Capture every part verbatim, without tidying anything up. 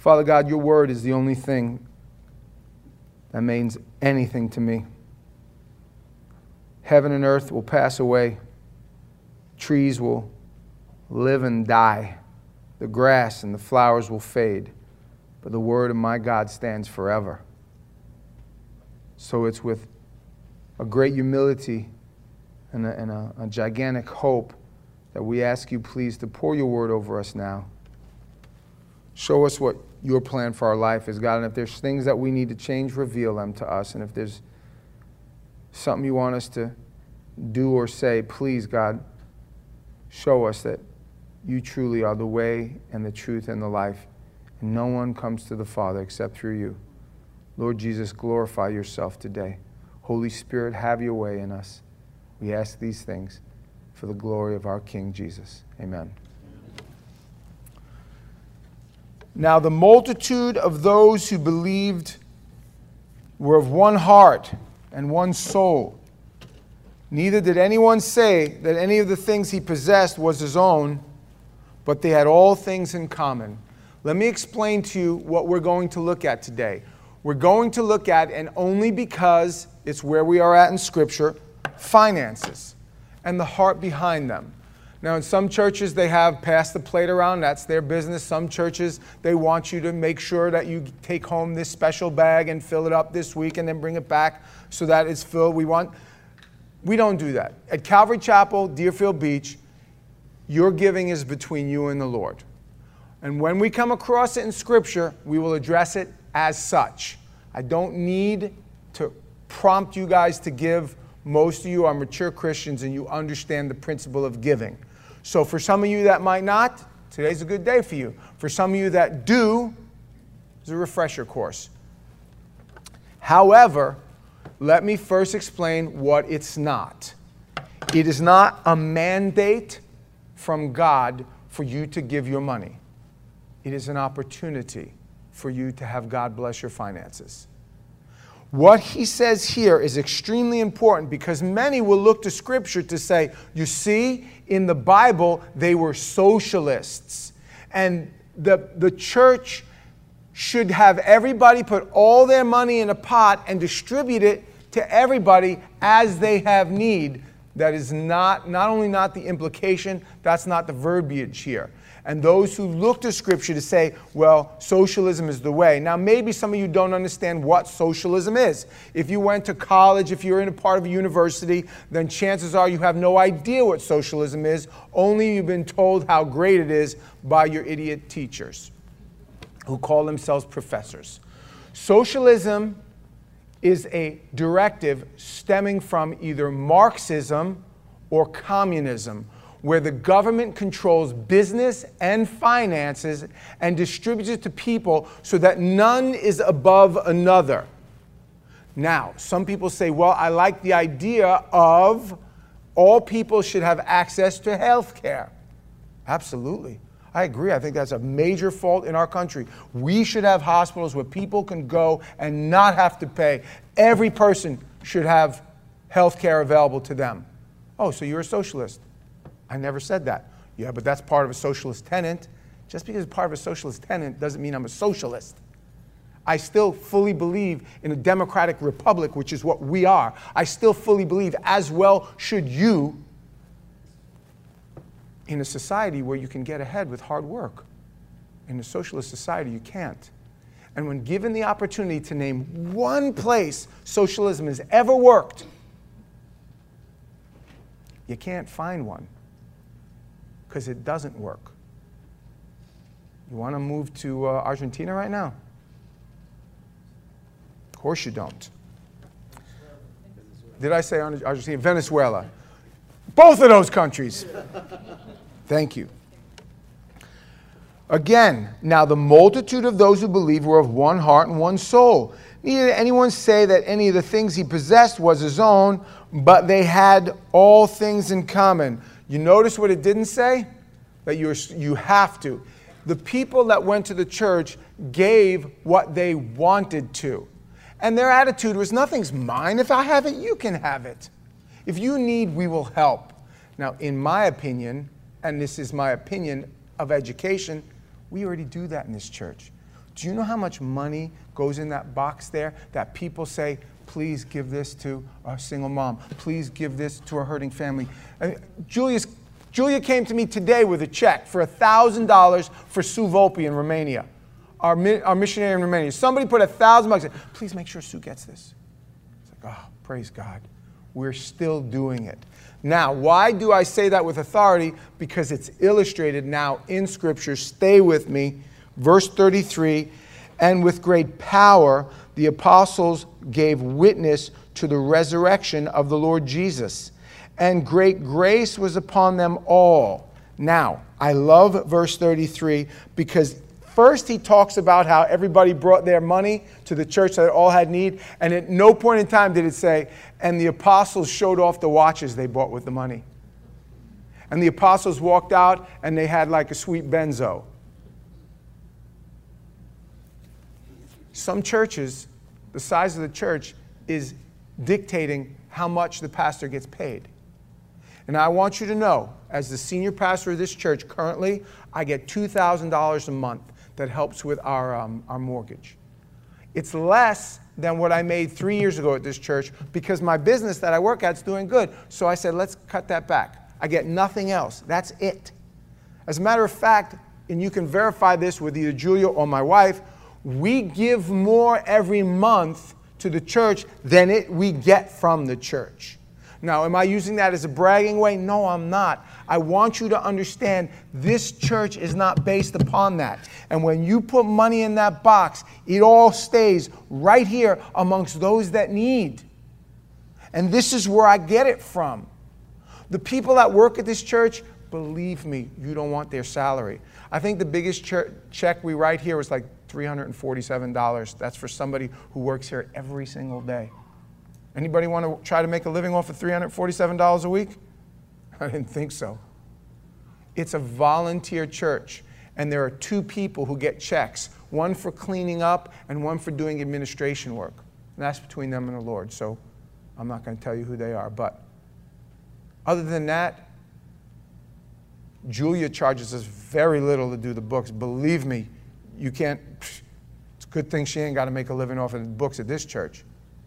Father God, your word is the only thing that means anything to me. Heaven and earth will pass away. Trees will live and die. The grass and the flowers will fade. But the word of my God stands forever. So it's with a great humility and a, and a, a gigantic hope that we ask you, please, to pour your word over us now. Show us what your plan for our life is, God. And if there's things that we need to change, reveal them to us. And if there's something you want us to do or say, please, God, show us that you truly are the way and the truth and the life. And no one comes to the Father except through you. Lord Jesus, glorify yourself today. Holy Spirit, have your way in us. We ask these things for the glory of our King Jesus. Amen. Now the multitude of those who believed were of one heart and one soul. Neither did anyone say that any of the things he possessed was his own, but they had all things in common. Let me explain to you what we're going to look at today. We're going to look at, and only because it's where we are at in Scripture, finances and the heart behind them. Now, in some churches, they have passed the plate around. That's their business. Some churches, they want you to make sure that you take home this special bag and fill it up this week and then bring it back so that it's filled. We want, we don't do that. At Calvary Chapel, Deerfield Beach, your giving is between you and the Lord. And when we come across it in Scripture, we will address it as such. I don't need to prompt you guys to give. Most of you are mature Christians and you understand the principle of giving. So for some of you that might not, today's a good day for you. For some of you that do, it's a refresher course. However, let me first explain what it's not. It is not a mandate from God for you to give your money. It is an opportunity for you to have God bless your finances. What he says here is extremely important because many will look to Scripture to say, you see, in the Bible, they were socialists. And the, the church should have everybody put all their money in a pot and distribute it to everybody as they have need. That is not, not only not the implication, that's not the verbiage here. And those who look to Scripture to say, well, socialism is the way. Now, maybe some of you don't understand what socialism is. If you went to college, if you're in a part of a university, then chances are you have no idea what socialism is. Only you've been told how great it is by your idiot teachers who call themselves professors. Socialism is a directive stemming from either Marxism or communism, where the government controls business and finances and distributes it to people so that none is above another. Now, some people say, well, I like the idea of all people should have access to health care. Absolutely. I agree. I think that's a major fault in our country. We should have hospitals where people can go and not have to pay. Every person should have health care available to them. Oh, so you're a socialist. I never said that. Yeah, but that's part of a socialist tenet. Just because it's part of a socialist tenet doesn't mean I'm a socialist. I still fully believe in a democratic republic, which is what we are. I still fully believe, as well should you, in a society where you can get ahead with hard work. In a socialist society, you can't. And when given the opportunity to name one place socialism has ever worked, you can't find one. Because it doesn't work. You want to move to uh, Argentina right now? Of course you don't. Did I say Argentina? Venezuela. Both of those countries. Thank you. Again, now the multitude of those who believed were of one heart and one soul. Neither did anyone say that any of the things he possessed was his own, but they had all things in common. You notice what it didn't say? That you're, you have to. The people that went to the church gave what they wanted to. And their attitude was, nothing's mine. If I have it, you can have it. If you need, we will help. Now, in my opinion, and this is my opinion of education, we already do that in this church. Do you know how much money goes in that box there that people say, please give this to a single mom. Please give this to a hurting family. And Julia's, Julia came to me today with a check for one thousand dollars for Sue Volpe in Romania, our, our missionary in Romania. Somebody put one thousand bucks in. Please make sure Sue gets this. It's like, oh, praise God. We're still doing it. Now, why do I say that with authority? Because it's illustrated now in Scripture. Stay with me. Verse thirty-three, and with great power the apostles gave witness to the resurrection of the Lord Jesus, and great grace was upon them all. Now, I love verse thirty-three because first he talks about how everybody brought their money to the church that all had need, and at no point in time did it say, and the apostles showed off the watches they bought with the money. And the apostles walked out and they had like a sweet benzo. Some churches, the size of the church is dictating how much the pastor gets paid. And I want you to know, as the senior pastor of this church currently, I get two thousand dollars a month that helps with our, um, our mortgage. It's less than what I made three years ago at this church because my business that I work at is doing good. So I said, let's cut that back. I get nothing else. That's it. As a matter of fact, and you can verify this with either Julia or my wife, we give more every month to the church than it we get from the church. Now, am I using that as a bragging way? No, I'm not. I want you to understand this church is not based upon that. And when you put money in that box, it all stays right here amongst those that need. And this is where I get it from. The people that work at this church, believe me, you don't want their salary. I think the biggest ch- check we write here was like three hundred forty-seven dollars. That's for somebody who works here every single day. Anybody want to try to make a living off of three hundred forty-seven dollars a week? I didn't think so. It's a volunteer church, and there are two people who get checks, one for cleaning up and one for doing administration work. And that's between them and the Lord, so I'm not going to tell you who they are. But other than that, Julia charges us very little to do the books. Believe me, you can't, it's a good thing she ain't got to make a living off of the books at this church.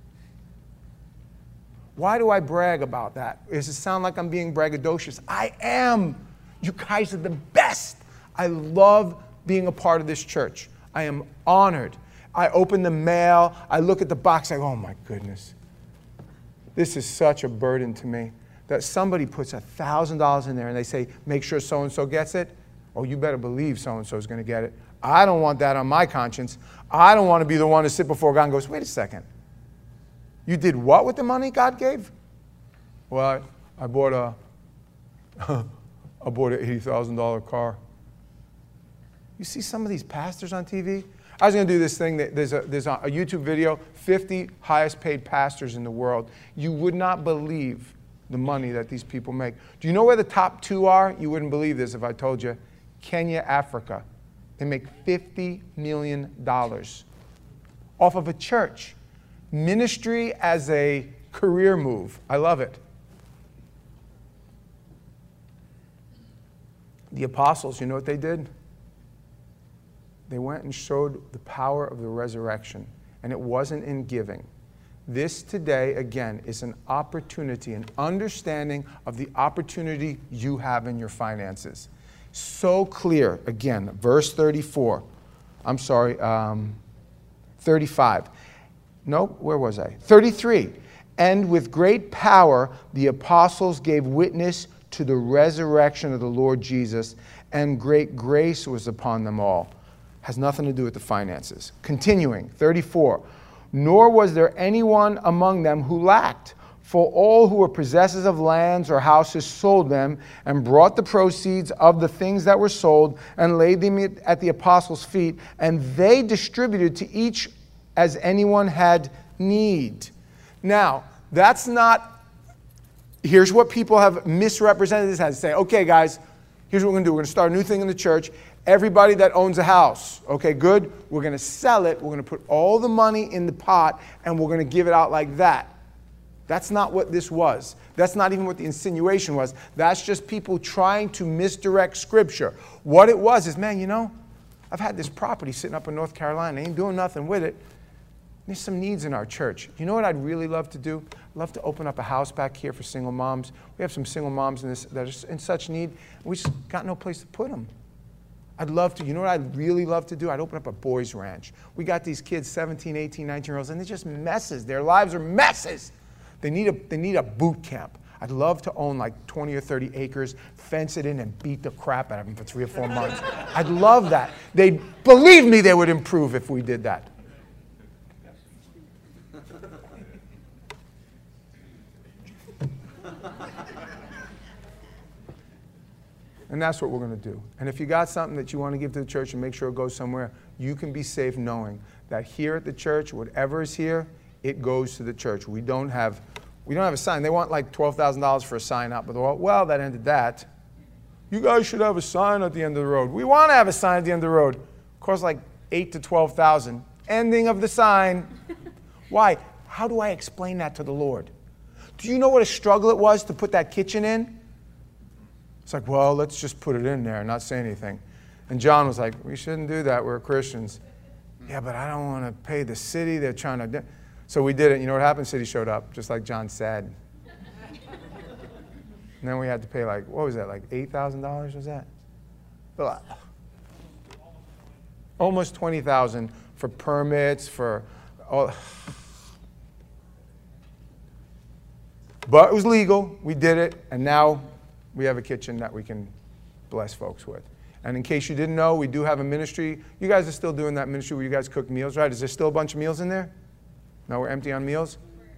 Why do I brag about that? Does it sound like I'm being braggadocious? I am. You guys are the best. I love being a part of this church. I am honored. I open the mail. I look at the box. I go, oh my goodness. This is such a burden to me that somebody puts one thousand dollars in there and they say, make sure so-and-so gets it. Oh, you better believe so-and-so is going to get it. I don't want that on my conscience. I don't want to be the one to sit before God and goes, wait a second. You did what with the money God gave? Well, I, I bought a, I bought an eighty thousand dollars car. You see some of these pastors on T V? I was going to do this thing. That there's a, there's a YouTube video, fifty highest paid pastors in the world. You would not believe the money that these people make. Do you know where the top two are? You wouldn't believe this if I told you. Kenya, Africa. They make fifty million dollars off of a church. Ministry as a career move. I love it. The apostles, you know what they did? They went and showed the power of the resurrection. And it wasn't in giving. This today, again, is an opportunity, an understanding of the opportunity you have in your finances. So clear. Again, verse thirty-four. I'm sorry, um, thirty-five. No, where was I? thirty-three. And with great power, the apostles gave witness to the resurrection of the Lord Jesus, and great grace was upon them all. Has nothing to do with the finances. Continuing, thirty-four. Nor was there anyone among them who lacked, for all who were possessors of lands or houses sold them and brought the proceeds of the things that were sold and laid them at the apostles' feet, and they distributed to each as anyone had need. Now, that's not, here's what people have misrepresented this as. Say, okay, guys, here's what we're going to do. We're going to start a new thing in the church. Everybody that owns a house, okay, good. We're going to sell it. We're going to put all the money in the pot, and we're going to give it out like that. That's not what this was. That's not even what the insinuation was. That's just people trying to misdirect Scripture. What it was is, man, you know, I've had this property sitting up in North Carolina. I ain't doing nothing with it. There's some needs in our church. You know what I'd really love to do? I'd love to open up a house back here for single moms. We have some single moms in this, that are in such need. We just got no place to put them. I'd love to. You know what I'd really love to do? I'd open up a boys' ranch. We got these kids, seventeen, eighteen, nineteen-year-olds, and they're just messes. Their lives are messes. They need a, they need a boot camp. I'd love to own like twenty or thirty acres, fence it in, and beat the crap out of them for three or four months. I'd love that. They'd, believe me, they would improve if we did that. And that's what we're going to do. And if you got something that you want to give to the church and make sure it goes somewhere, you can be safe knowing that here at the church, whatever is here, it goes to the church. We don't have, we don't have a sign. They want like twelve thousand dollars for a sign out, but well, well, that ended that. You guys should have a sign at the end of the road. We want to have a sign at the end of the road. Costs like eight to twelve thousand. Ending of the sign. Why? How do I explain that to the Lord? Do you know what a struggle it was to put that kitchen in? It's like, well, let's just put it in there and not say anything. And John was like, we shouldn't do that. We're Christians. Yeah, but I don't want to pay the city. They're trying to... Do. So we did it. You know what happened? City showed up, just like John said. And then we had to pay like, what was that, like eight thousand dollars was that? Almost twenty thousand dollars for permits, for... all. But it was legal. We did it. And now we have a kitchen that we can bless folks with. And in case you didn't know, we do have a ministry. You guys are still doing that ministry where you guys cook meals, right? Is there still a bunch of meals in there? No, we're empty on meals?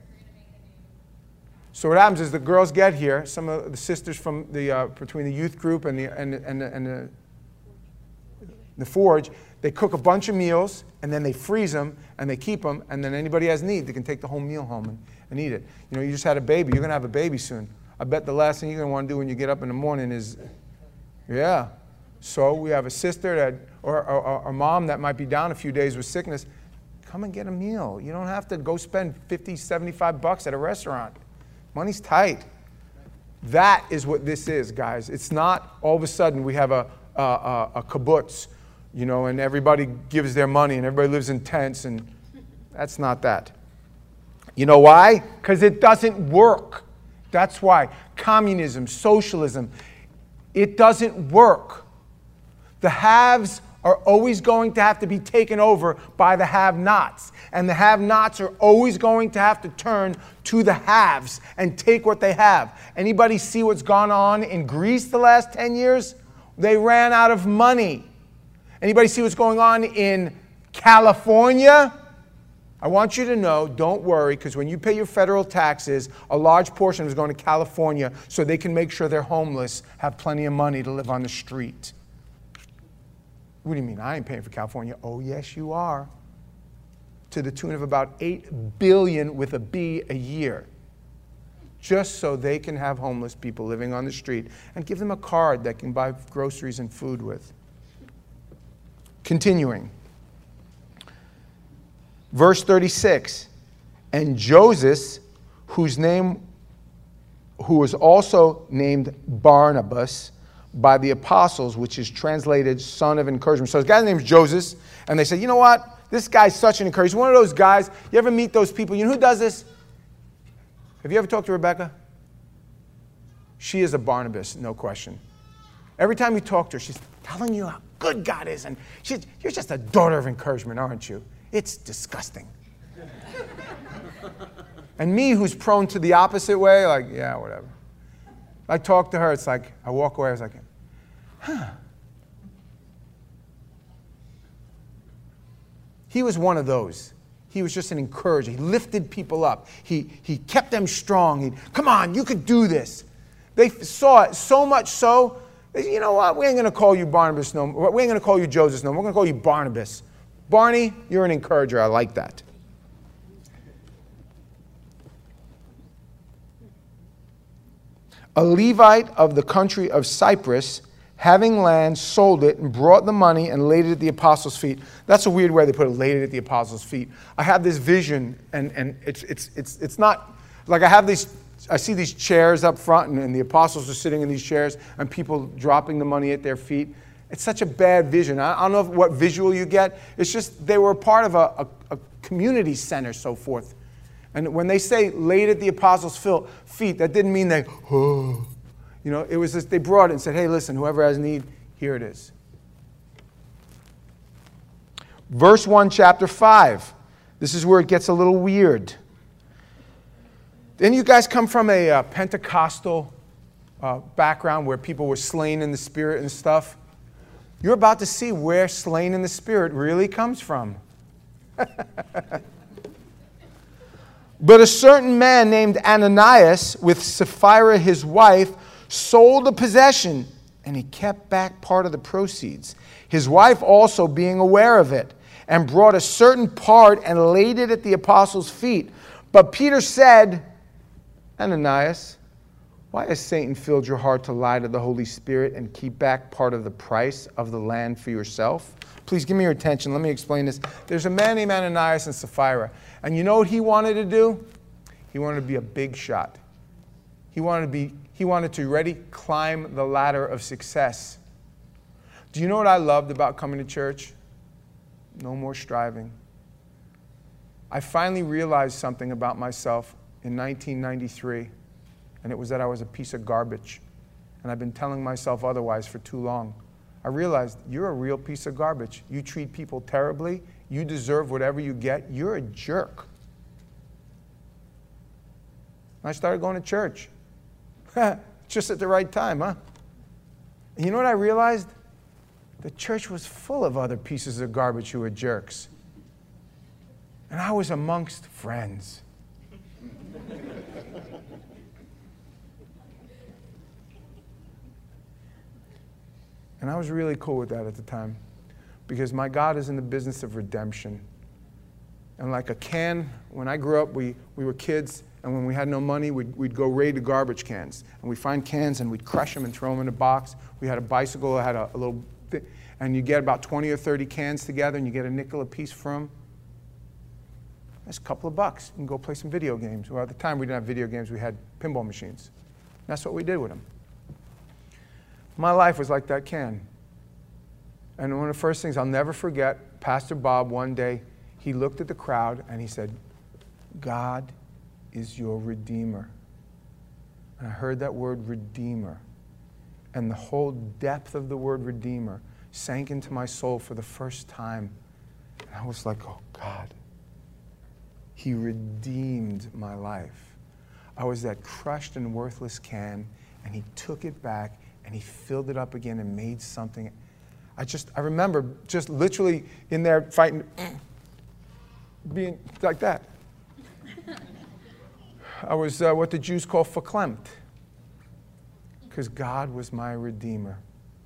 So what happens is the girls get here, some of the sisters from the, uh, between the youth group and the, and, and, and the, the Forge, they cook a bunch of meals, and then they freeze them, and they keep them, and then anybody has need, they can take the whole meal home and, and eat it. You know, you just had a baby. You're going to have a baby soon. I bet the last thing you're going to want to do when you get up in the morning is, yeah. So we have a sister that, or, or, or a mom that might be down a few days with sickness. Come and get a meal. You don't have to go spend fifty, seventy-five bucks at a restaurant. Money's tight. That is what this is, guys. It's not all of a sudden we have a, a, a, a kibbutz, you know, and everybody gives their money and everybody lives in tents, and that's not that. You know why? Because it doesn't work. That's why. Communism, socialism, it doesn't work. The haves are always going to have to be taken over by the have-nots. And the have-nots are always going to have to turn to the haves and take what they have. Anybody see what's gone on in Greece the last ten years? They ran out of money. Anybody see what's going on in California? I want you to know, don't worry, because when you pay your federal taxes, a large portion is going to California so they can make sure their homeless have plenty of money to live on the street. What do you mean? I ain't paying for California. Oh, yes, you are. To the tune of about eight billion dollars with a B a year. Just so they can have homeless people living on the street and give them a card that can buy groceries and food with. Continuing. Verse thirty-six, and Joseph, whose name, who was also named Barnabas by the apostles, which is translated son of encouragement. So this guy's name is Joseph, and they said, you know what? This guy's such an encouragement. He's one of those guys, you ever meet those people? You know who does this? Have you ever talked to Rebecca? She is a Barnabas, no question. Every time you talk to her, she's telling you how good God is, and she's, you're just a daughter of encouragement, aren't you? It's disgusting. And me, who's prone to the opposite way, like, yeah, whatever. I talk to her, it's like, I walk away, I was like, huh. He was one of those. He was just an encourager. He lifted people up. He, he kept them strong. He'd, come on, you could do this. They saw it so much so, they said, you know what, we ain't going to call you Barnabas no more. We ain't going to call you Joseph no more. We're going to call you Barnabas. Barney, you're an encourager. I like that. A Levite of the country of Cyprus, having land, sold it and brought the money and laid it at the apostles' feet. That's a weird way they put it, laid it at the apostles' feet. I have this vision, and, and it's, it's, it's, it's not, like I have these, I see these chairs up front, and, and the apostles are sitting in these chairs, and people dropping the money at their feet. It's such a bad vision. I don't know what visual you get. It's just they were part of a, a, a community center, so forth. And when they say laid at the apostles' feet, that didn't mean they, oh. You know, it was just they brought it and said, hey, listen, whoever has need, here it is. Verse one, chapter five. This is where it gets a little weird. Didn't you guys come from a uh, Pentecostal uh, background where people were slain in the Spirit and stuff? You're about to see where slain in the Spirit really comes from. But a certain man named Ananias, with Sapphira his wife, sold a possession, and he kept back part of the proceeds. His wife also being aware of it, and brought a certain part and laid it at the apostles' feet. But Peter said, Ananias, why has Satan filled your heart to lie to the Holy Spirit and keep back part of the price of the land for yourself? Please give me your attention. Let me explain this. There's a man named Ananias and Sapphira. And you know what he wanted to do? He wanted to be a big shot. He wanted to be, he wanted to, ready, climb the ladder of success. Do you know what I loved about coming to church? No more striving. I finally realized something about myself in nineteen ninety-three, and it was that I was a piece of garbage. And I've been telling myself otherwise for too long. I realized you're a real piece of garbage. You treat people terribly. You deserve whatever you get. You're a jerk. And I started going to church. Just at the right time, huh? And you know what I realized? The church was full of other pieces of garbage who were jerks. And I was amongst friends. And I was really cool with that at the time, because my God is in the business of redemption. And like a can, when I grew up, we, we were kids, and when we had no money, we'd, we'd go raid the garbage cans. And we'd find cans, and we'd crush them and throw them in a box. We had a bicycle that had a, a little thing, and you get about twenty or thirty cans together, and you get a nickel a piece for them. That's a couple of bucks. You can go play some video games. Well, at the time, we didn't have video games. We had pinball machines. And that's what we did with them. My life was like that can. And one of the first things I'll never forget, Pastor Bob, one day, he looked at the crowd and he said, God is your Redeemer. And I heard that word Redeemer. And the whole depth of the word Redeemer sank into my soul for the first time. And I was like, oh God, he redeemed my life. I was that crushed and worthless can, and he took it back and he filled it up again and made something. I just, I remember just literally in there fighting, being like that. I was uh, what the Jews call verklempt, because God was my Redeemer.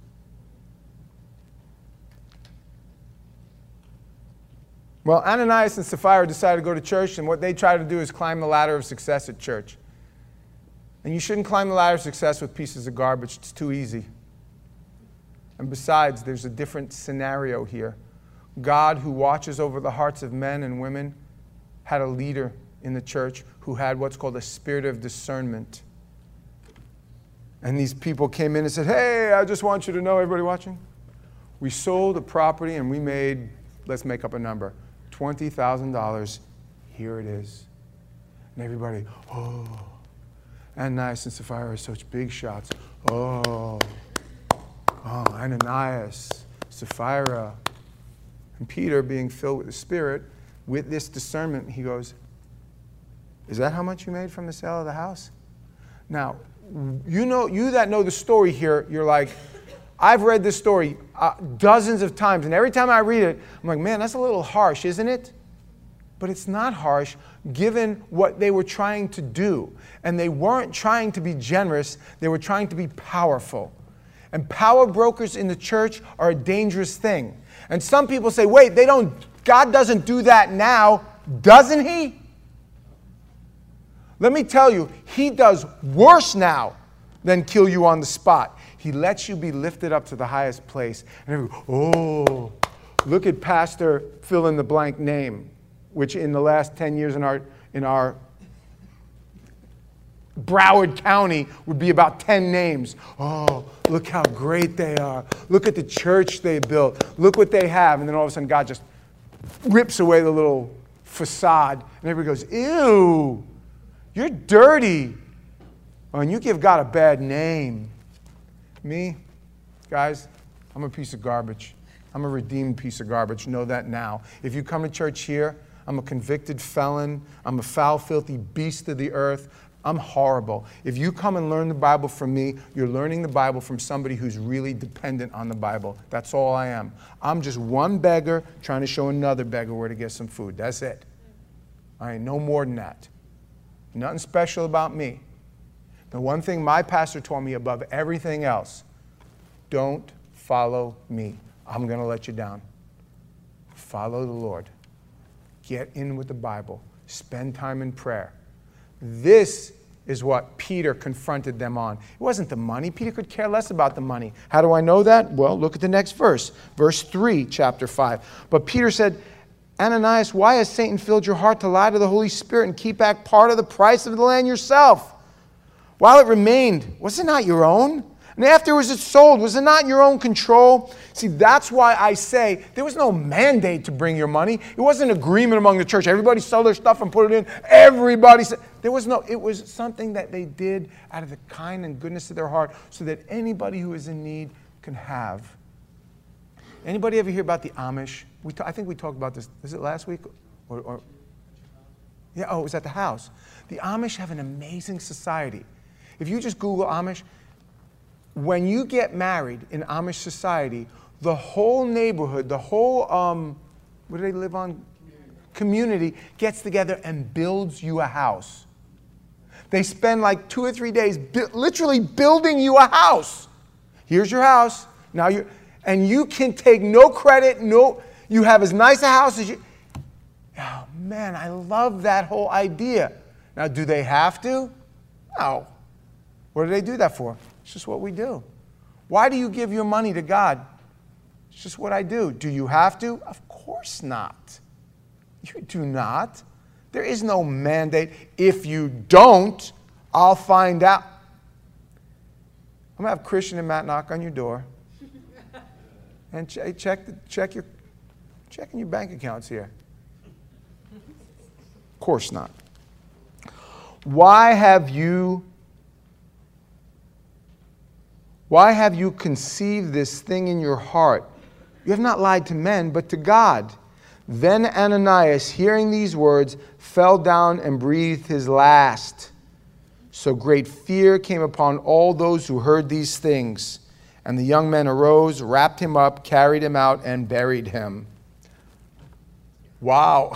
Well, Ananias and Sapphira decided to go to church, and what they try to do is climb the ladder of success at church. And you shouldn't climb the ladder of success with pieces of garbage. It's too easy. And besides, there's a different scenario here. God, who watches over the hearts of men and women, had a leader in the church who had what's called a spirit of discernment. And these people came in and said, hey, I just want you to know, everybody watching, we sold a property and we made, let's make up a number, twenty thousand dollars. Here it is. And everybody, oh. Ananias and Sapphira are such big shots. Oh, oh, Ananias, Sapphira. And Peter, being filled with the Spirit, with this discernment, he goes, is that how much you made from the sale of the house? Now, you know, you that know the story here, you're like, I've read this story uh, dozens of times, and every time I read it, I'm like, man, that's a little harsh, isn't it? But it's not harsh, given what they were trying to do. And they weren't trying to be generous, they were trying to be powerful. And power brokers in the church are a dangerous thing. And some people say, wait, they don't, God doesn't do that now, doesn't he? Let me tell you, he does worse now than kill you on the spot. He lets you be lifted up to the highest place. And everybody, oh, look at Pastor fill in the blank name, which in the last ten years in our, in our Broward County would be about ten names. Oh, look how great they are. Look at the church they built. Look what they have. And then all of a sudden God just rips away the little facade. And everybody goes, ew, you're dirty. Oh, and you give God a bad name. Me, guys, I'm a piece of garbage. I'm a redeemed piece of garbage. Know that now. If you come to church here, I'm a convicted felon. I'm a foul, filthy beast of the earth. I'm horrible. If you come and learn the Bible from me, you're learning the Bible from somebody who's really dependent on the Bible. That's all I am. I'm just one beggar trying to show another beggar where to get some food. That's it. I ain't no more than that. Nothing special about me. The one thing my pastor taught me above everything else, don't follow me. I'm going to let you down. Follow the Lord. Get in with the Bible. Spend time in prayer. This is what Peter confronted them on. It wasn't the money. Peter could care less about the money. How do I know that? Well, look at the next verse. Verse three, chapter five. But Peter said, Ananias, why has Satan filled your heart to lie to the Holy Spirit and keep back part of the price of the land yourself? While it remained, was it not your own? And afterwards it sold. Was it not in your own control? See, that's why I say there was no mandate to bring your money. It wasn't an agreement among the church. Everybody sell their stuff and put it in. Everybody said. There was no, it was something that they did out of the kind and goodness of their heart so that anybody who is in need can have. Anybody ever hear about the Amish? We ta- I think we talked about this. Was it last week? Or, or yeah, oh, it was at the house. The Amish have an amazing society. If you just Google Amish, when you get married in Amish society, the whole neighborhood, the whole, um, what do they live on? Community gets together and builds you a house. They spend like two or three days bu- literally building you a house. Here's your house. Now you and you can take no credit. No, you have as nice a house as you. Oh man, I love that whole idea. Now, do they have to? No. What do they do that for? It's just what we do. Why do you give your money to God? It's just what I do. Do you have to? Of course not. You do not. There is no mandate. If you don't, I'll find out. I'm going to have Christian and Matt knock on your door and ch- check, the, check your checking your bank accounts here. Of course not. Why have you Why have you conceived this thing in your heart? You have not lied to men, but to God. Then Ananias, hearing these words, fell down and breathed his last. So great fear came upon all those who heard these things. And the young men arose, wrapped him up, carried him out, and buried him. Wow.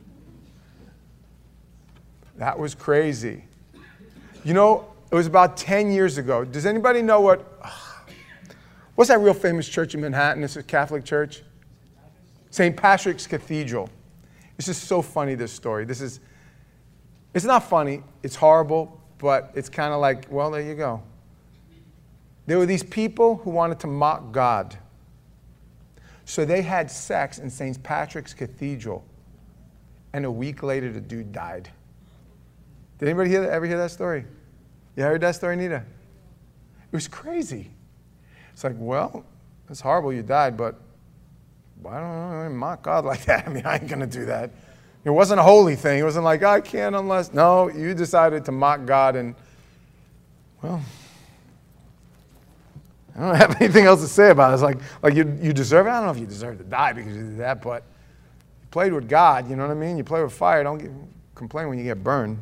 That was crazy. You know, it was about ten years ago. Does anybody know what, what's that real famous church in Manhattan? It's a Catholic church. Saint Patrick's Cathedral. This is so funny, this story. This is, it's not funny, it's horrible, but it's kind of like, well, there you go. There were these people who wanted to mock God. So they had sex in Saint Patrick's Cathedral, and a week later the dude died. Did anybody hear that, ever hear that story? You heard that story, Nita? It was crazy. It's like, well, it's horrible you died, but I don't know, mock God like that. I mean, I ain't going to do that. It wasn't a holy thing. It wasn't like, I can't unless... No, you decided to mock God and, well, I don't have anything else to say about it. It's like, like you, you deserve it. I don't know if you deserve to die because you did that, but you played with God, you know what I mean? You play with fire. Don't get, complain when you get burned.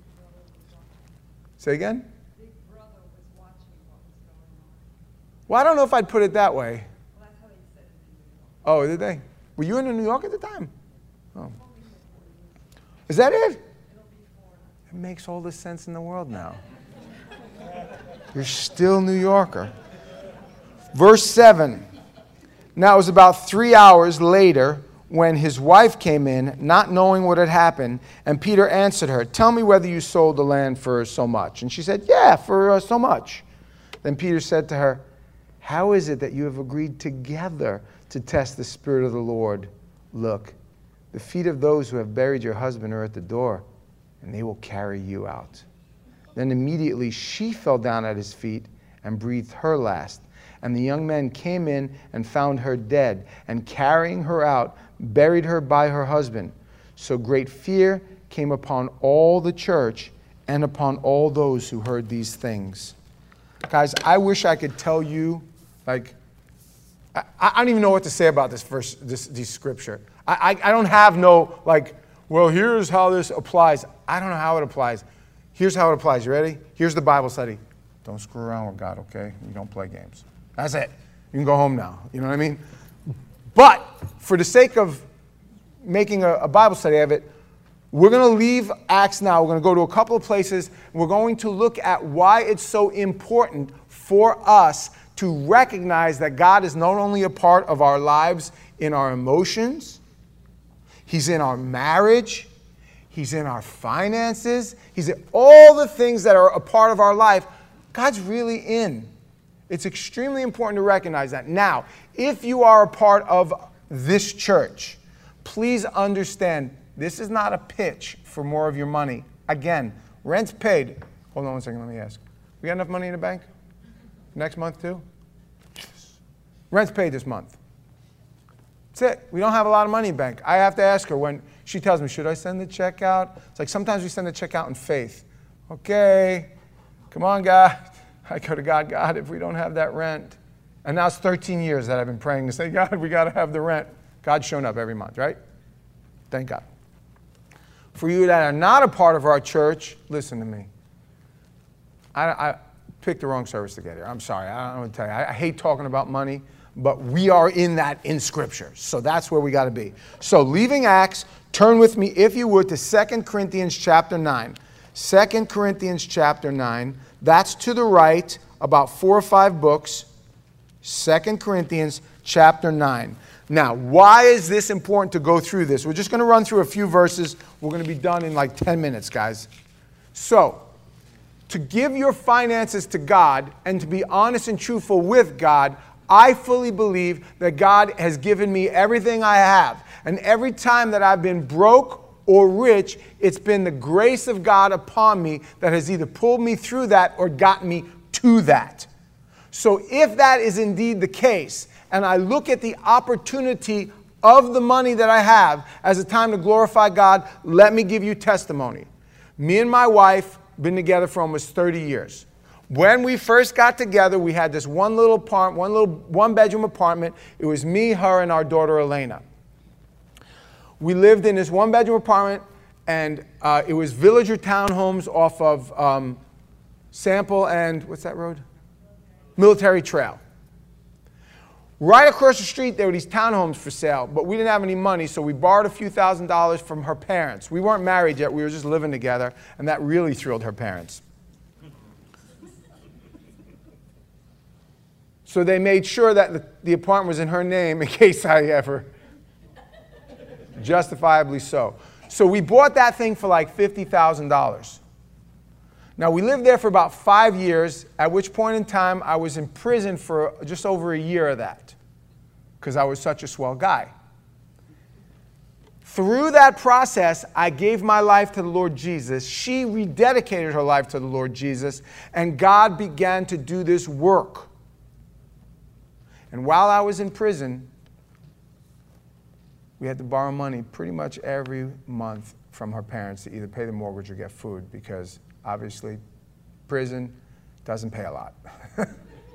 Say again? Big Brother was watching what was going on. Well, I don't know if I'd put it that way. Well, that's how they said it in New York. Oh, did they? Were you in New York at the time? Oh. Is that it? It makes all the sense in the world now. You're still a New Yorker. Verse seven. Now it was about three hours later when his wife came in, not knowing what had happened, and Peter answered her, tell me whether you sold the land for so much. And she said, yeah, for uh, so much. Then Peter said to her, how is it that you have agreed together to test the Spirit of the Lord? Look, the feet of those who have buried your husband are at the door, and they will carry you out. Then immediately she fell down at his feet and breathed her last. And the young men came in and found her dead, and carrying her out, buried her by her husband. So great fear came upon all the church and upon all those who heard these things. Guys, I wish I could tell you, like, I, I don't even know what to say about this verse, this, this scripture. I, I, I don't have no, like, well, here's how this applies. I don't know how it applies. Here's how it applies. You ready? Here's the Bible study. Don't screw around with God, okay? You don't play games. That's it. You can go home now. You know what I mean? But for the sake of making a, a Bible study of it, we're going to leave Acts now. We're going to go to a couple of places. We're going to look at why it's so important for us to recognize that God is not only a part of our lives in our emotions, He's in our marriage, He's in our finances, He's in all the things that are a part of our life. God's really in. It's extremely important to recognize that. Now, if you are a part of this church, please understand this is not a pitch for more of your money. Again, rent's paid. Hold on one second, let me ask. We got enough money in the bank? Next month too? Rent's paid this month. That's it. We don't have a lot of money in the bank. I have to ask her when she tells me, should I send the check out? It's like sometimes we send the check out in faith. Okay, come on, God. I go to God, God, if we don't have that rent. And now it's thirteen years that I've been praying to say, God, we got to have the rent. God's shown up every month, right? Thank God. For you that are not a part of our church, listen to me. I, I picked the wrong service to get here. I'm sorry. I don't know what to tell you. I, I hate talking about money, but we are in that in Scripture. So that's where we got to be. So leaving Acts, turn with me, if you would, to Second Corinthians chapter nine. Second Corinthians chapter nine. That's to the right, about four or five books. Second Corinthians chapter nine. Now, why is this important to go through this? We're just going to run through a few verses. We're going to be done in like ten minutes, guys. So, to give your finances to God and to be honest and truthful with God, I fully believe that God has given me everything I have. And every time that I've been broke or rich, it's been the grace of God upon me that has either pulled me through that or gotten me to that. So if that is indeed the case, and I look at the opportunity of the money that I have as a time to glorify God, let me give you testimony. Me and my wife been together for almost thirty years. When we first got together, we had this one little apartment, one little one-bedroom apartment. It was me, her, and our daughter Elena. We lived in this one-bedroom apartment, and uh, it was Villager Townhomes off of um, Sample and, what's that road? Military Trail. Right across the street, there were these townhomes for sale, but we didn't have any money, so we borrowed a few thousand dollars from her parents. We weren't married yet, we were just living together, and that really thrilled her parents. So they made sure that the, the apartment was in her name in case I ever, justifiably so. So we bought that thing for like fifty thousand dollars. Now, we lived there for about five years, at which point in time I was in prison for just over a year of that because I was such a swell guy. Through that process, I gave my life to the Lord Jesus. She rededicated her life to the Lord Jesus, and God began to do this work. And while I was in prison, we had to borrow money pretty much every month from her parents to either pay the mortgage or get food because obviously, prison doesn't pay a lot. But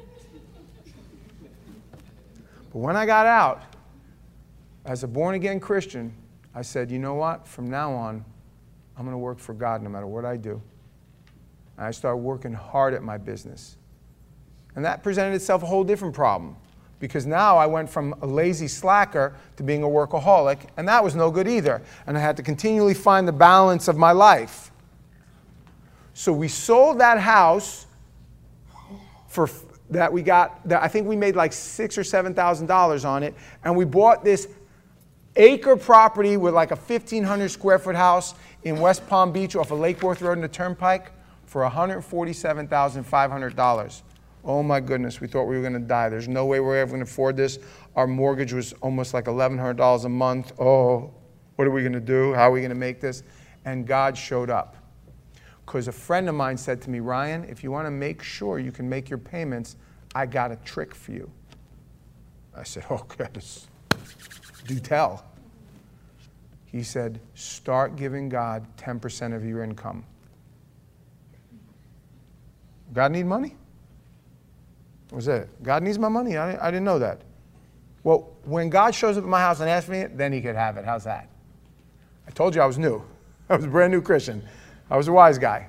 when I got out, as a born-again Christian, I said, you know what? From now on, I'm going to work for God no matter what I do. And I started working hard at my business. And that presented itself a whole different problem because now I went from a lazy slacker to being a workaholic, and that was no good either. And I had to continually find the balance of my life. So we sold that house for that we got. That I think we made like six or seven thousand dollars on it, and we bought this acre property with like a fifteen hundred square foot house in West Palm Beach off of Lake Worth Road in the Turnpike for one hundred forty-seven thousand five hundred dollars. Oh my goodness, we thought we were going to die. There's no way we're ever going to afford this. Our mortgage was almost like eleven hundred dollars a month. Oh, what are we going to do? How are we going to make this? And God showed up. Because a friend of mine said to me, Ryan, if you want to make sure you can make your payments, I got a trick for you. I said, okay, do tell. He said, start giving God ten percent of your income. God need money? What was that? God needs my money? I, I didn't know that. Well, when God shows up at my house and asks me, then he could have it. How's that? I told you I was new. I was a brand new Christian. I was a wise guy.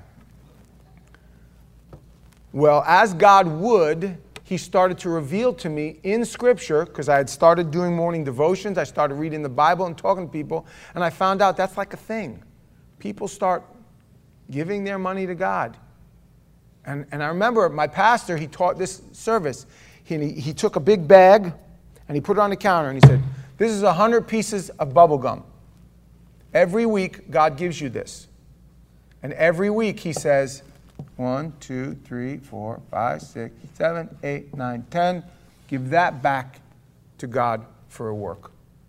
Well, as God would, he started to reveal to me in Scripture, because I had started doing morning devotions, I started reading the Bible and talking to people, and I found out that's like a thing. People start giving their money to God. And, and I remember my pastor, he taught this service. He, he took a big bag, and he put it on the counter, and he said, this is one hundred pieces of bubble gum. Every week, God gives you this. And every week, he says, one, two, three, four, five, six, seven, eight, nine, ten. Give that back to God for a work.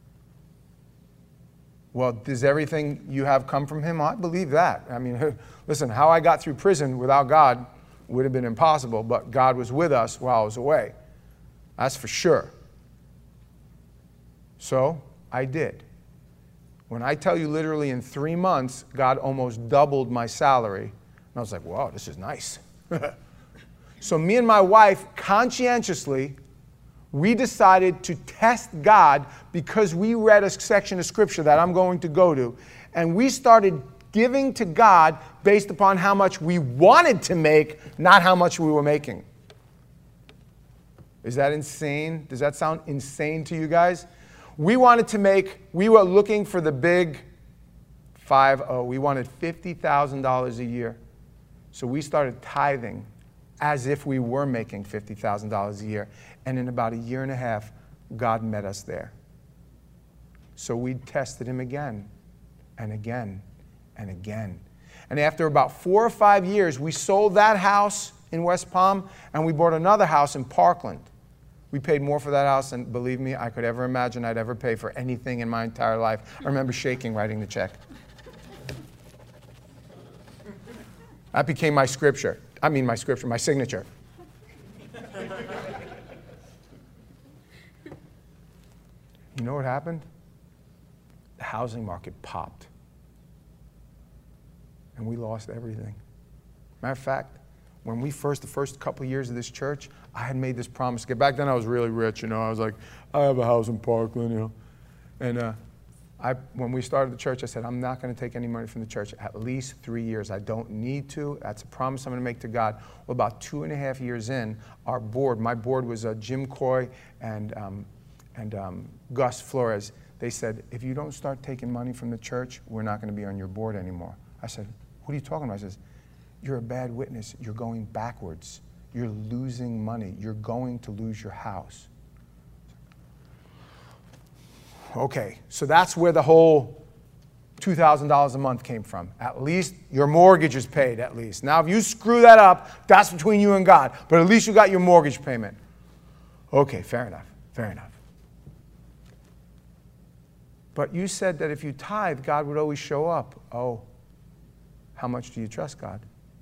Well, does everything you have come from him? I believe that. I mean, listen, how I got through prison without God would have been impossible, but God was with us while I was away. That's for sure. So I did. When I tell you literally in three months, God almost doubled my salary. And I was like, wow, this is nice. So me and my wife, conscientiously, we decided to test God because we read a section of Scripture that I'm going to go to. And we started giving to God based upon how much we wanted to make, not how much we were making. Is that insane? Does that sound insane to you guys? We wanted to make, we were looking for the big five oh. We wanted fifty thousand dollars a year. So we started tithing as if we were making fifty thousand dollars a year. And in about a year and a half, God met us there. So we tested him again and again and again. And after about four or five years, we sold that house in West Palm and we bought another house in Parkland. We paid more for that house than, believe me, I could ever imagine I'd ever pay for anything in my entire life. I remember shaking writing the check. That became my scripture. I mean my scripture, my signature. You know what happened? The housing market popped. And we lost everything. Matter of fact, when we first, the first couple of years of this church, I had made this promise. Back then I was really rich, you know. I was like, I have a house in Parkland, you know. And uh, I, when we started the church, I said, I'm not going to take any money from the church at least three years. I don't need to. That's a promise I'm going to make to God. Well, about two and a half years in, our board, my board was uh, Jim Coy and, um, and um, Gus Flores. They said, if you don't start taking money from the church, we're not going to be on your board anymore. I said, what are you talking about? I says, you're a bad witness. You're going backwards. You're losing money. You're going to lose your house. Okay, so that's where the whole two thousand dollars a month came from. At least your mortgage is paid, at least. Now, if you screw that up, that's between you and God. But at least you got your mortgage payment. Okay, fair enough, fair enough. But you said that if you tithe, God would always show up. Oh, how much do you trust God?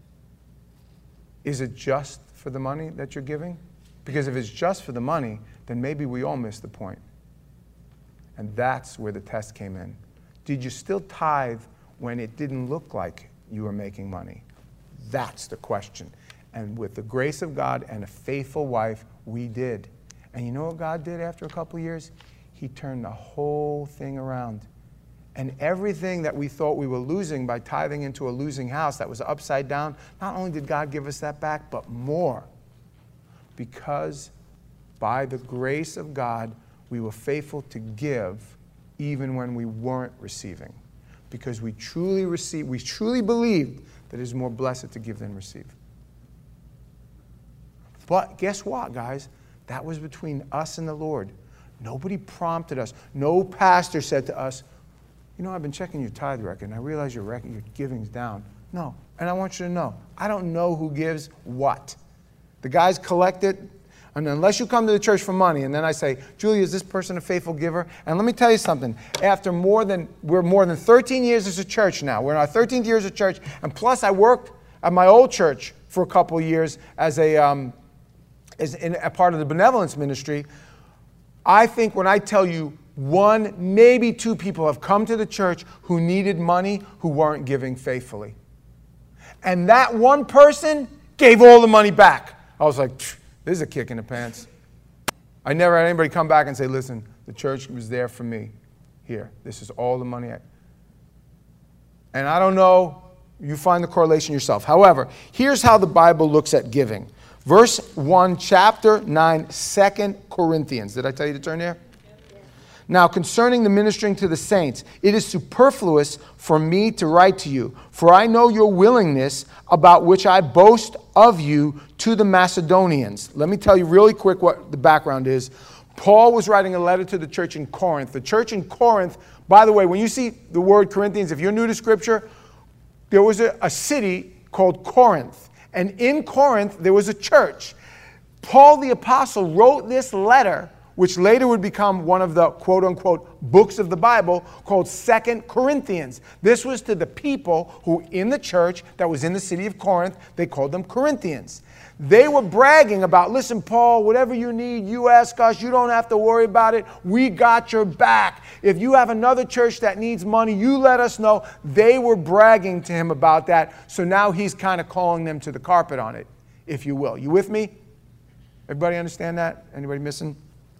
Is it just for the money that you're giving? Because if it's just for the money, then maybe we all missed the point. And that's where the test came in. Did you still tithe when it didn't look like you were making money? That's the question. And with the grace of God and a faithful wife, we did. And you know what God did after a couple of years? He turned the whole thing around. And everything that we thought we were losing by tithing into a losing house that was upside down, not only did God give us that back, but more. Because by the grace of God, we were faithful to give even when we weren't receiving. Because we truly received, we truly believed that it is more blessed to give than receive. But guess what, guys? That was between us and the Lord. Nobody prompted us. No pastor said to us, you know, I've been checking your tithe record, and I realize your, record, your giving's down. No, and I want you to know, I don't know who gives what. The guys collect it. And unless you come to the church for money, and then I say, Julia, is this person a faithful giver? And let me tell you something. After more than, we're more than thirteen years as a church now. We're in our thirteenth year as a church. And plus I worked at my old church for a couple of years as a, um, as in a part of the benevolence ministry. I think when I tell you one, maybe two people have come to the church who needed money who weren't giving faithfully. And that one person gave all the money back. I was like, this is a kick in the pants. I never had anybody come back and say, listen, the church was there for me. Here, this is all the money I... And I don't know, you find the correlation yourself. However, here's how the Bible looks at giving. Verse one, chapter nine, Second Corinthians. Did I tell you to turn there? Now, concerning the ministering to the saints, it is superfluous for me to write to you, for I know your willingness, about which I boast of you to the Macedonians. Let me tell you really quick what the background is. Paul was writing a letter to the church in Corinth. The church in Corinth, by the way, when you see the word Corinthians, if you're new to Scripture, there was a, a city called Corinth. And in Corinth, there was a church. Paul the Apostle wrote this letter, which later would become one of the quote-unquote books of the Bible, called Second Corinthians. This was to the people who in the church that was in the city of Corinth, they called them Corinthians. They were bragging about, listen, Paul, whatever you need, you ask us. You don't have to worry about it. We got your back. If you have another church that needs money, you let us know. They were bragging to him about that. So now he's kind of calling them to the carpet on it, if you will. You with me? Everybody understand that? Anybody missing?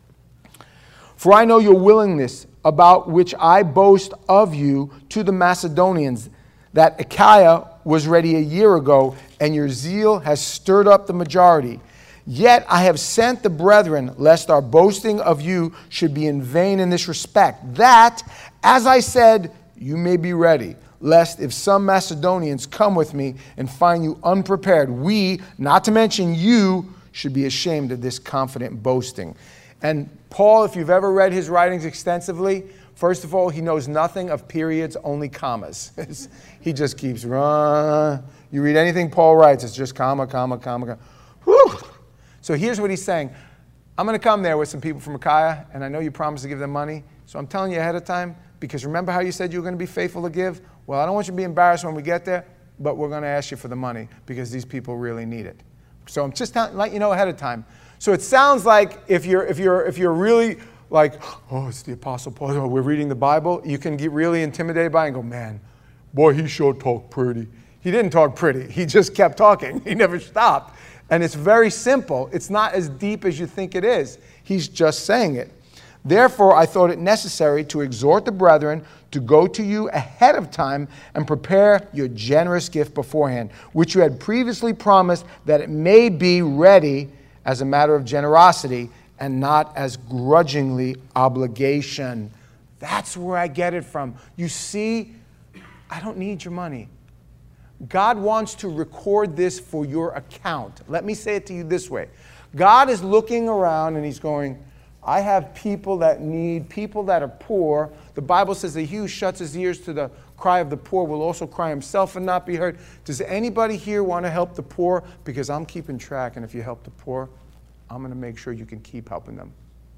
For I know your willingness, about which I boast of you to the Macedonians, that Achaia was ready a year ago, and your zeal has stirred up the majority. Yet I have sent the brethren, lest our boasting of you should be in vain in this respect, that, as I said, you may be ready, lest if some Macedonians come with me and find you unprepared, we, not to mention you, should be ashamed of this confident boasting. And Paul, if you've ever read his writings extensively, first of all, he knows nothing of periods, only commas. He just keeps run. You read anything Paul writes, it's just comma, comma, comma, comma. Whew. So here's what he's saying. I'm going to come there with some people from Achaia, and I know you promised to give them money, so I'm telling you ahead of time, because remember how you said you were going to be faithful to give? Well, I don't want you to be embarrassed when we get there, but we're going to ask you for the money because these people really need it. So I'm just letting you know ahead of time. So it sounds like if you're if you're if you're really like, oh, it's the Apostle Paul, oh, we're reading the Bible, you can get really intimidated by it and go, man, boy, he sure talked pretty. He didn't talk pretty. He just kept talking. He never stopped. And it's very simple. It's not as deep as you think it is. He's just saying it. Therefore, I thought it necessary to exhort the brethren to go to you ahead of time and prepare your generous gift beforehand, which you had previously promised, that it may be ready as a matter of generosity and not as grudgingly obligation. That's where I get it from. You see, I don't need your money. God wants to record this for your account. Let me say it to you this way. God is looking around and he's going, I have people that need, people that are poor. The Bible says that he who shuts his ears to the cry of the poor will also cry himself and not be heard. Does anybody here want to help the poor? Because I'm keeping track, and if you help the poor, I'm going to make sure you can keep helping them.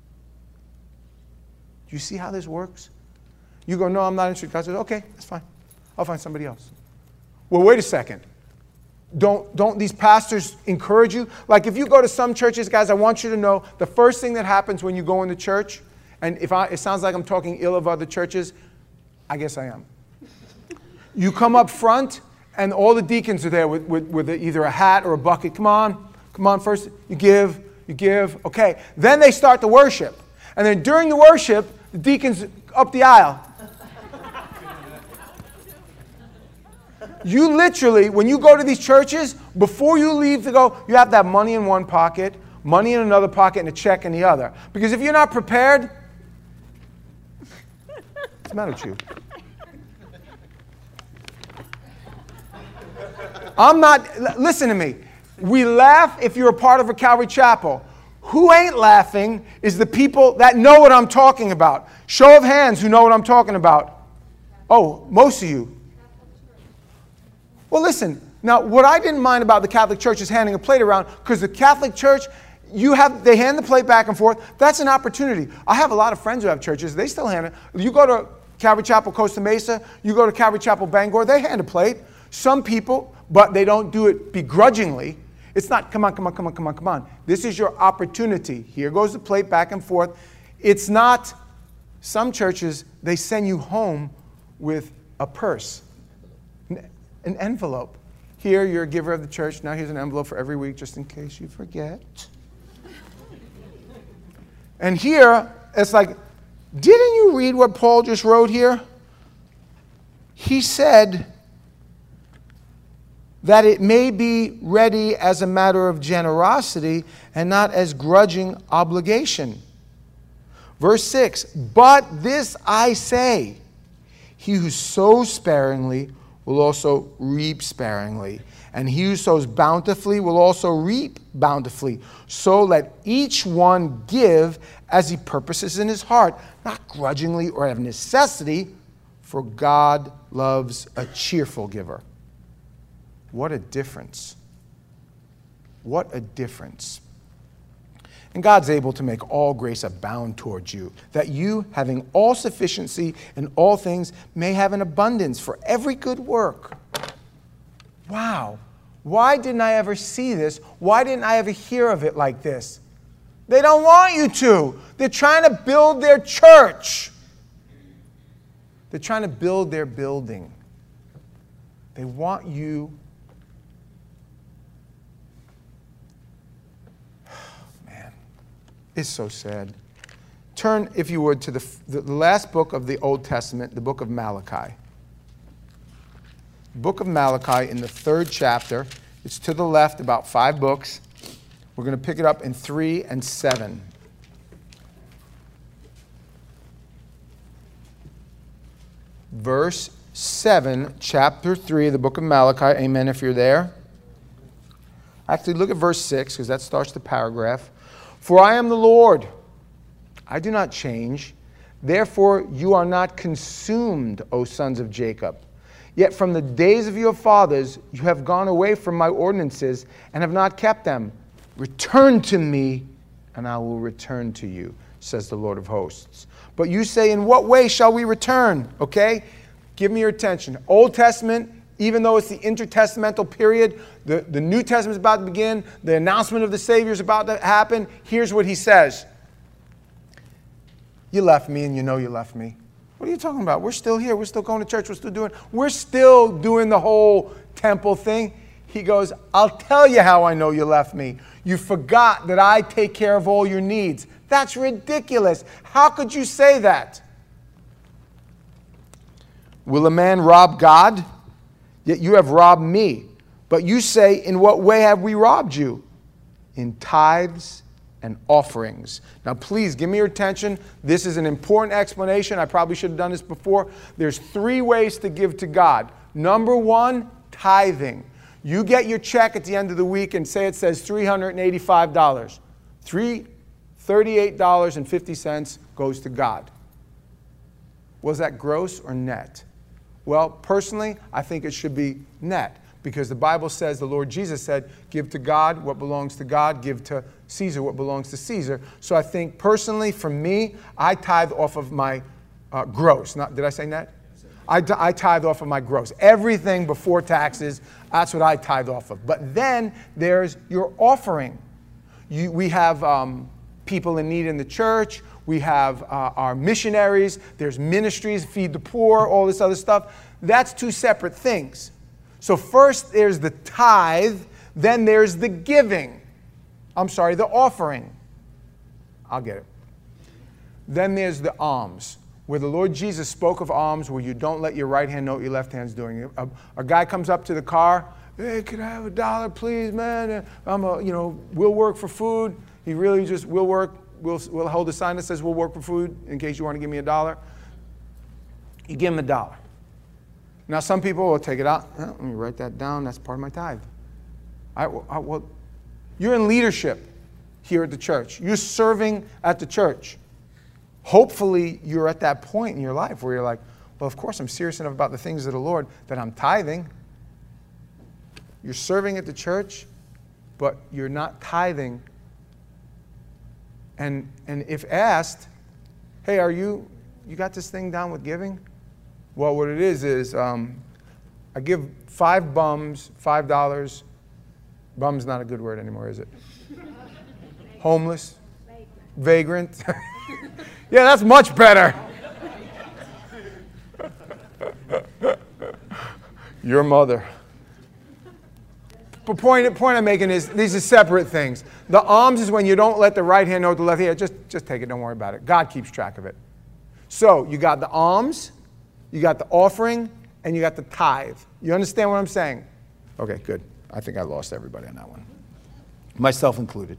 Do you see how this works? You go, no, I'm not interested. God says, okay, that's fine. I'll find somebody else. Well, wait a second. Don't, don't these pastors encourage you? Like if you go to some churches, guys, I want you to know the first thing that happens when you go into church, and if I, it sounds like I'm talking ill of other churches, I guess I am. You come up front, and all the deacons are there with, with, with either a hat or a bucket. Come on, come on, first you give, you give, okay. Then they start the worship. And then during the worship, the deacons up the aisle. You literally, when you go to these churches, before you leave to go, you have to have money in one pocket, money in another pocket, and a check in the other. Because if you're not prepared, what's the matter with you? I'm not, listen to me. We laugh if you're a part of a Calvary Chapel. Who ain't laughing is the people that know what I'm talking about. Show of hands who know what I'm talking about. Oh, most of you. Well, listen, now what I didn't mind about the Catholic Church is handing a plate around, because the Catholic Church, You have, they hand the plate back and forth. That's an opportunity. I have a lot of friends who have churches. They still hand it. You go to Calvary Chapel, Costa Mesa. You go to Calvary Chapel, Bangor. They hand a plate. Some people, but they don't do it begrudgingly. It's not, come on, come on, come on, come on, come on. This is your opportunity. Here goes the plate back and forth. It's not, some churches, they send you home with a purse, an envelope. Here, you're a giver of the church. Now here's an envelope for every week, just in case you forget. And here, it's like, didn't you read what Paul just wrote here? He said that it may be ready as a matter of generosity and not as grudging obligation. Verse six, but this I say, he who sows sparingly will also reap sparingly, and he who sows bountifully will also reap bountifully. So let each one give as he purposes in his heart, not grudgingly or out of necessity, for God loves a cheerful giver. What a difference. What a difference. And God's able to make all grace abound towards you, that you, having all sufficiency in all things, may have an abundance for every good work. Wow. Why didn't I ever see this? Why didn't I ever hear of it like this? They don't want you to. They're trying to build their church. They're trying to build their building. They want you. Man, it's so sad. Turn, if you would, to the, the last book of the Old Testament, the book of Malachi. Book of Malachi in the third chapter. It's to the left, about five books. We're going to pick it up in three and seven. Verse seven, chapter three of the book of Malachi. Amen if you're there. Actually, look at verse six, because that starts the paragraph. For I am the Lord. I do not change. Therefore, you are not consumed, O sons of Jacob. Yet from the days of your fathers, you have gone away from my ordinances and have not kept them. Return to me, and I will return to you, says the Lord of hosts. But you say, in what way shall we return? Okay? Give me your attention. Old Testament, even though it's the intertestamental period, the, the New Testament is about to begin, the announcement of the Savior is about to happen. Here's what he says. You left me, and you know you left me. What are you talking about? We're still here. We're still going to church. We're still doing, we're still doing the whole temple thing. He goes, I'll tell you how I know you left me. You forgot that I take care of all your needs. That's ridiculous. How could you say that? Will a man rob God? Yet you have robbed me. But you say, in what way have we robbed you? In tithes and offerings. Now, please give me your attention. This is an important explanation. I probably should have done this before. There's three ways to give to God. Number one, tithing. You get your check at the end of the week and say it says three hundred eighty-five dollars. three hundred thirty-eight dollars and fifty cents goes to God. Was that gross or net? Well, personally, I think it should be net, because the Bible says, the Lord Jesus said, give to God what belongs to God, give to Caesar what belongs to Caesar. So I think personally, for me, I tithe off of my uh, gross. Not, did I say net? I, I tithe off of my gross. Everything before taxes, that's what I tithe off of. But then there's your offering. You, we have um, people in need in the church. We have uh, our missionaries. There's ministries, feed the poor, all this other stuff. That's two separate things. So first there's the tithe, then there's the giving. I'm sorry, the offering. I'll get it. Then there's the alms, where the Lord Jesus spoke of alms, where you don't let your right hand know what your left hand's doing. A, a guy comes up to the car, hey, can I have a dollar, please, man? I'm a, you know, we'll work for food. He really just will work. We'll, we'll hold a sign that says we'll work for food in case you want to give me a dollar. You give him a dollar. Now, some people will take it out. Oh, let me write that down. That's part of my tithe. I, I, well, you're in leadership here at the church. You're serving at the church. Hopefully, you're at that point in your life where you're like, well, of course, I'm serious enough about the things of the Lord that I'm tithing. You're serving at the church, but you're not tithing And, and if asked, hey, are you, you got this thing down with giving? Well, what it is is um, I give five bums, five dollars. Bum's not a good word anymore, is it? Homeless? Vagrant? Vagrant. Yeah, that's much better. Your mother. The point, point I'm making is these are separate things. The alms is when you don't let the right hand know what the left hand. Just, just take it. Don't worry about it. God keeps track of it. So you got the alms, you got the offering, and you got the tithe. You understand what I'm saying? Okay, good. I think I lost everybody on that one, myself included.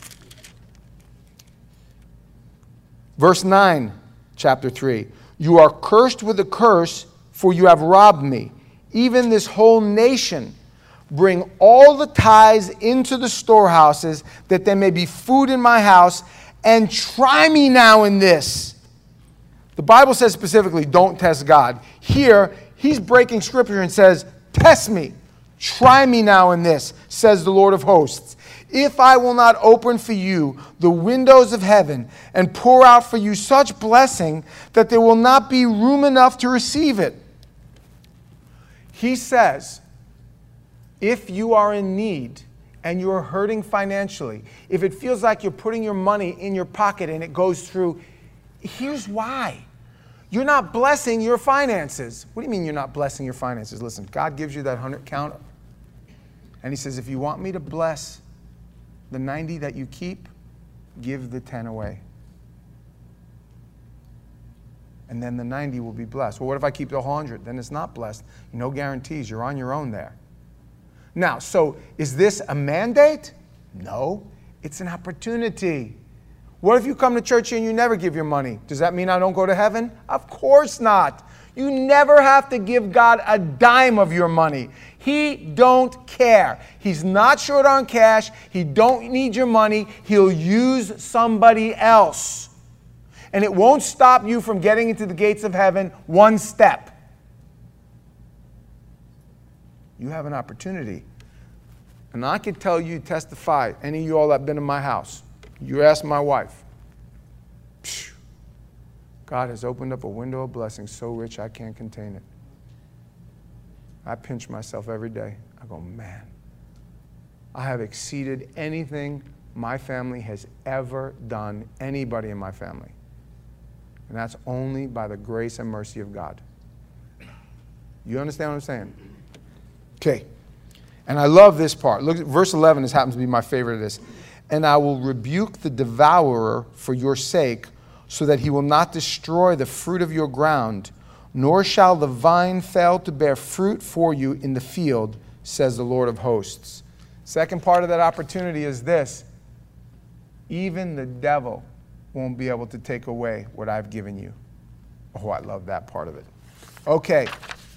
Verse nine, chapter three. You are cursed with a curse, for you have robbed me, even this whole nation. Bring all the tithes into the storehouses, that there may be food in my house, and try me now in this. The Bible says specifically, don't test God. Here, he's breaking scripture and says, test me. Try me now in this, says the Lord of hosts. If I will not open for you the windows of heaven and pour out for you such blessing that there will not be room enough to receive it. He says, if you are in need and you're hurting financially, if it feels like you're putting your money in your pocket and it goes through, here's why. You're not blessing your finances. What do you mean you're not blessing your finances? Listen, God gives you that hundred count. And he says, if you want me to bless the ninety that you keep, give the ten away. And then the ninety will be blessed. Well, what if I keep the one hundred? Then it's not blessed. No guarantees. You're on your own there. Now, so is this a mandate? No, it's an opportunity. What if you come to church and you never give your money? Does that mean I don't go to heaven? Of course not. You never have to give God a dime of your money. He don't care. He's not short on cash. He don't need your money. He'll use somebody else. And it won't stop you from getting into the gates of heaven one step. You have an opportunity. And I can tell you, testify, any of you all that have been in my house, you ask my wife, God has opened up a window of blessing so rich I can't contain it. I pinch myself every day. I go, man, I have exceeded anything my family has ever done, anybody in my family. And that's only by the grace and mercy of God. You understand what I'm saying? Okay. And I love this part. Look, verse eleven, this happens to be my favorite of this. And I will rebuke the devourer for your sake, so that he will not destroy the fruit of your ground, nor shall the vine fail to bear fruit for you in the field, says the Lord of hosts. Second part of that opportunity is this. Even the devil won't be able to take away what I've given you. Oh, I love that part of it. Okay.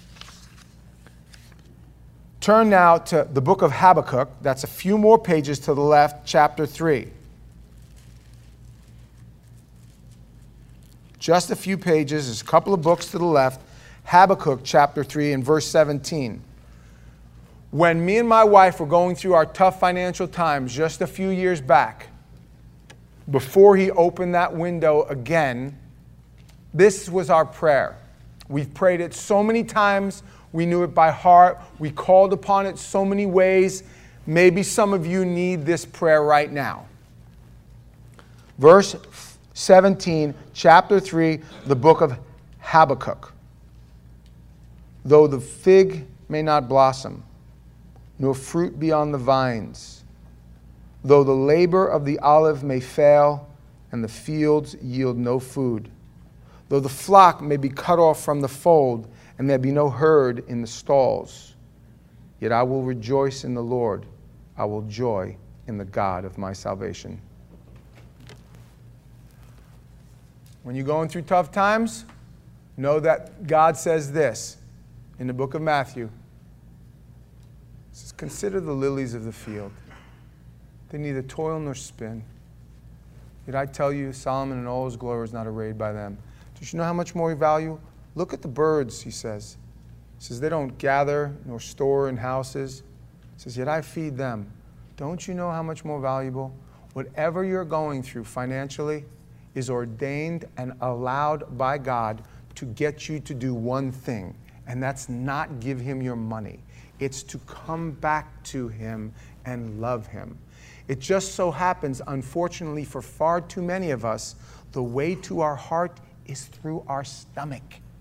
Turn now to the book of Habakkuk. That's a few more pages to the left, chapter three. Just a few pages. There's a couple of books to the left. Habakkuk chapter three and verse seventeen. When me and my wife were going through our tough financial times just a few years back, before he opened that window again, this was our prayer. We've prayed it so many times. We knew it by heart. We called upon it so many ways. Maybe some of you need this prayer right now. Verse seventeen, chapter three, the book of Habakkuk. Though the fig may not blossom, nor fruit be on the vines, though the labor of the olive may fail, and the fields yield no food, though the flock may be cut off from the fold, and there be no herd in the stalls, yet I will rejoice in the Lord. I will joy in the God of my salvation. When you're going through tough times, know that God says this in the book of Matthew. He says, consider the lilies of the field. They neither toil nor spin. Yet I tell you, Solomon in all his glory was not arrayed by them. Don't you know how much more he value? Look at the birds, he says. He says, they don't gather nor store in houses. He says, yet I feed them. Don't you know how much more valuable? Whatever you're going through financially is ordained and allowed by God to get you to do one thing, and that's not give him your money. It's to come back to him and love him. It just so happens, unfortunately, for far too many of us, the way to our heart is through our stomach.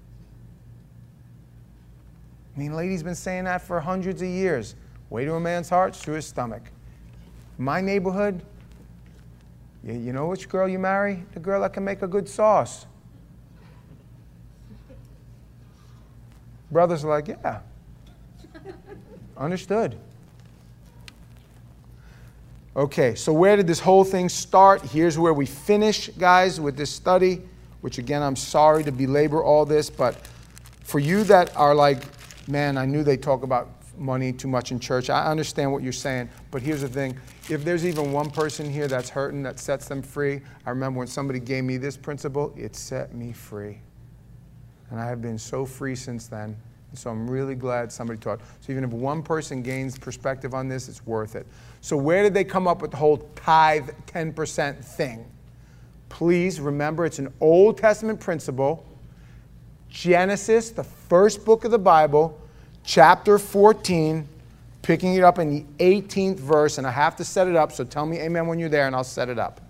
I mean, lady's been saying that for hundreds of years. Way to a man's heart is through his stomach. My neighborhood, you, you know which girl you marry? The girl that can make a good sauce. Brothers are like, yeah. Understood. Okay, so where did this whole thing start? Here's where we finish, guys, with this study, which again, I'm sorry to belabor all this, but for you that are like, man, I knew they talk about money too much in church. I understand what you're saying, but here's the thing. If there's even one person here that's hurting, that sets them free, I remember when somebody gave me this principle, it set me free. And I have been so free since then. And so I'm really glad somebody taught. So even if one person gains perspective on this, it's worth it. So where did they come up with the whole tithe ten percent thing? Please remember, it's an Old Testament principle. Genesis, the first book of the Bible, chapter fourteen, picking it up in the eighteenth verse, and I have to set it up, so tell me amen when you're there, and I'll set it up.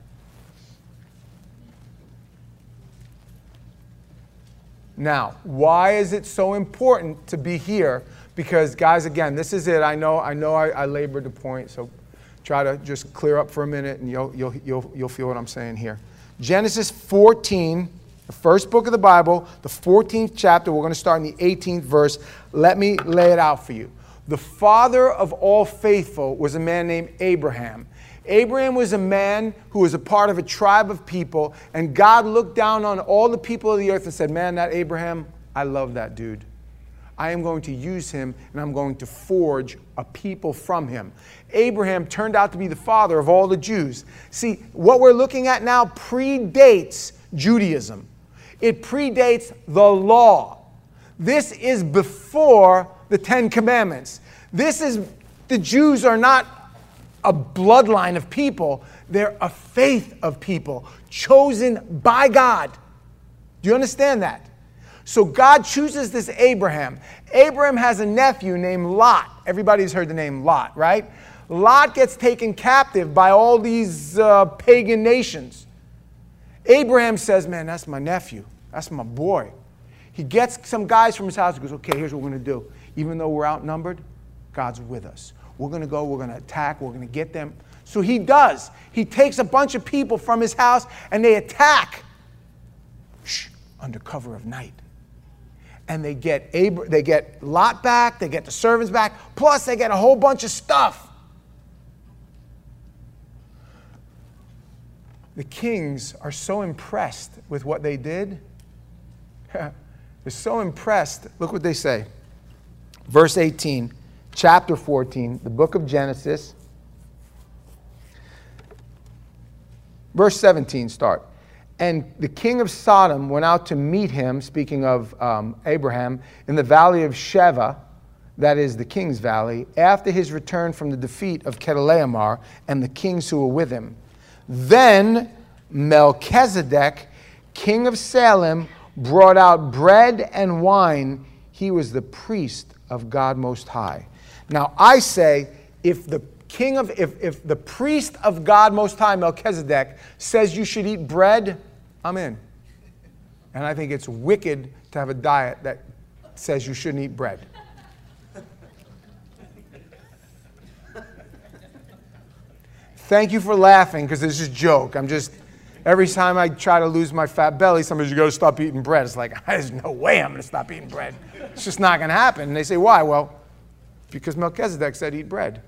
Now, why is it so important to be here? Because, guys, again, this is it. I know, I know, I, I labored the point, so try to just clear up for a minute, and you'll, you'll, you'll, you'll feel what I'm saying here. Genesis fourteen, the first book of the Bible, the fourteenth chapter. We're going to start in the eighteenth verse. Let me lay it out for you. The father of all faithful was a man named Abraham. Abraham was a man who was a part of a tribe of people, and God looked down on all the people of the earth and said, man, that Abraham, I love that dude. I am going to use him, and I'm going to forge a people from him. Abraham turned out to be the father of all the Jews. See, what we're looking at now predates Judaism. It predates the law. This is before the Ten Commandments. This is, the Jews are not a bloodline of people. They're a faith of people chosen by God. Do you understand that? So God chooses this Abraham. Abraham has a nephew named Lot. Everybody's heard the name Lot, right? Lot gets taken captive by all these uh, pagan nations. Abraham says, man, that's my nephew. That's my boy. He gets some guys from his house and goes, okay, here's what we're going to do. Even though we're outnumbered, God's with us. We're going to go, we're going to attack, we're going to get them. So he does. He takes a bunch of people from his house and they attack. Shh, under cover of night. And they get Abra- they get Lot back, they get the servants back, plus they get a whole bunch of stuff. The kings are so impressed with what they did. They're so impressed. Look what they say. Verse eighteen. Chapter fourteen, the book of Genesis. Verse seventeen, start. And the king of Sodom went out to meet him, speaking of um, Abraham, in the valley of Sheva, that is the king's valley, after his return from the defeat of Chedorlaomer and the kings who were with him. Then Melchizedek, king of Salem, brought out bread and wine. He was the priest of God Most High. Now I say, if the king of, if, if the priest of God Most High, Melchizedek, says you should eat bread, I'm in. And I think it's wicked to have a diet that says you shouldn't eat bread. Thank you for laughing, because it's just a joke. I'm just, every time I try to lose my fat belly, somebody's, you got to stop eating bread. It's like, there's no way I'm going to stop eating bread. It's just not going to happen. And they say, why? Well, because Melchizedek said eat bread.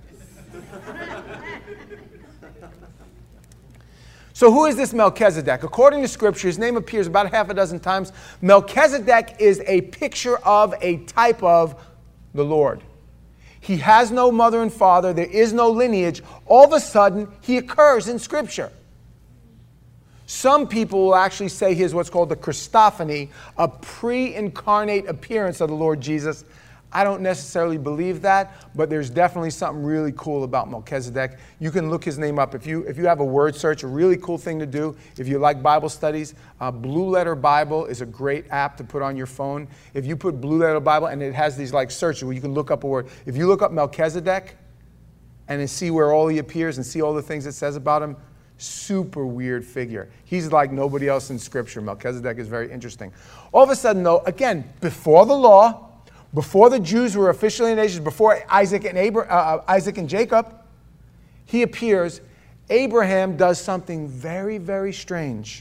So who is this Melchizedek? According to Scripture, his name appears about a half a dozen times. Melchizedek is a picture of a type of the Lord. He has no mother and father. There is no lineage. All of a sudden, he occurs in Scripture. Some people will actually say he is what's called the Christophany, a pre-incarnate appearance of the Lord Jesus. I don't necessarily believe that, but there's definitely something really cool about Melchizedek. You can look his name up. If you if you have a word search, a really cool thing to do, if you like Bible studies, uh, Blue Letter Bible is a great app to put on your phone. If you put Blue Letter Bible, and it has these like searches where you can look up a word. If you look up Melchizedek and then see where all he appears and see all the things it says about him, super weird figure. He's like nobody else in Scripture. Melchizedek is very interesting. All of a sudden, though, again, before the law, before the Jews were officially nations, before Isaac and Abra- uh, Isaac and Jacob, he appears. Abraham does something very, very strange.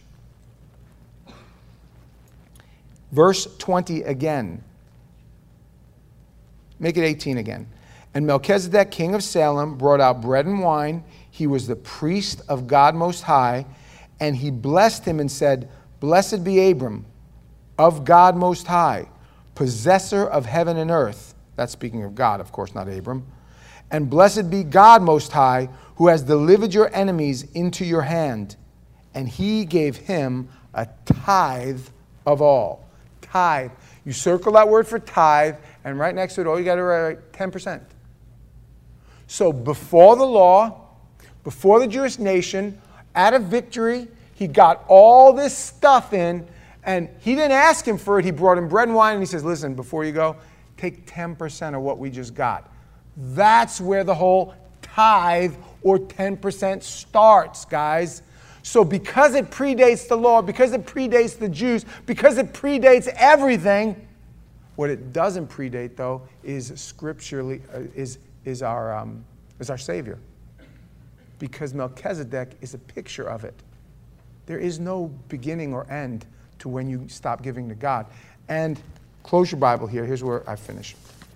Verse twenty again. Make it eighteen again. And Melchizedek, king of Salem, brought out bread and wine. He was the priest of God Most High, and he blessed him and said, Blessed be Abram, of God Most High, possessor of heaven and earth. That's speaking of God, of course, not Abram. And blessed be God Most High, who has delivered your enemies into your hand. And he gave him a tithe of all. Tithe. You circle that word for tithe, and right next to it, all you got to write ten percent. So before the law, before the Jewish nation, at a victory, he got all this stuff in. And he didn't ask him for it. He brought him bread and wine, and he says, listen, before you go, take ten percent of what we just got. That's where the whole tithe or ten percent starts, guys. So because it predates the law, because it predates the Jews, because it predates everything, what it doesn't predate, though, is scripturally, uh, is, is, our, um, is our Savior. Because Melchizedek is a picture of it. There is no beginning or end to when you stop giving to God. And close your Bible here. Here's where I finish.